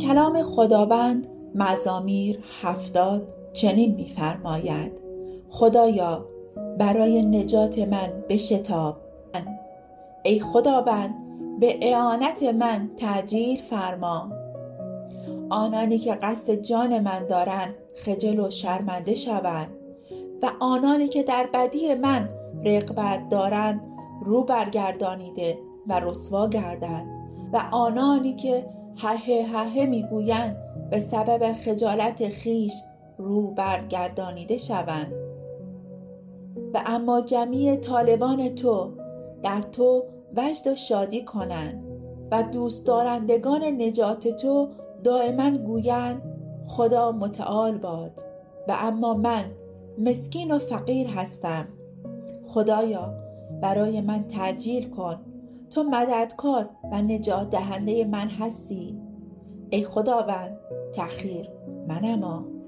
کلام خداوند مزامیر 70 چنین می‌فرماید: خدایا برای نجات من بشتاب. ای خداوند به اعانت من تعجیل فرما. آنانی که قصد جان من دارند خجل و شرمنده شوند و آنانی که در بدی من رغبت دارند رو برگردانیده و رسوا گردند و آنانی که هه میگویند به سبب خجالت خیش رو برگردانیده شوند. و اما جمیع طالبان تو در تو وجد و شادی کنند و دوست دارندگان نجات تو دائما گویند خدا متعال باد. و اما من مسکین و فقیر هستم. خدایا برای من تعجیل کن، تو مددکار و نجات دهنده من هستی. ای خداوند تأخیر منما.